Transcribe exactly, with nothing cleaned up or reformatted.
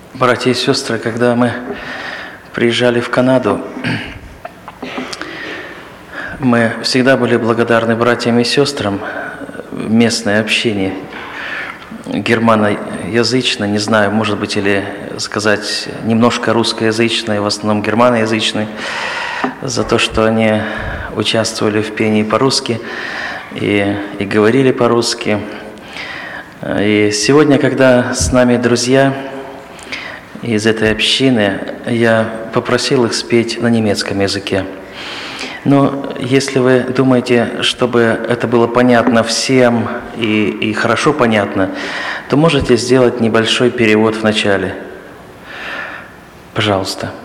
Братья и сестры, когда мы приезжали в Канаду, мы всегда были благодарны братьям и сестрам, местное общение германоязычное, не знаю, может быть, или сказать немножко русскоязычное, в основном германоязычное, за то, что они участвовали в пении по-русски и, и говорили по-русски. И сегодня, когда с нами друзья из этой общины, я попросил их спеть на немецком языке. Но если вы думаете, чтобы это было понятно всем и, и хорошо понятно, то можете сделать небольшой перевод в начале. Пожалуйста.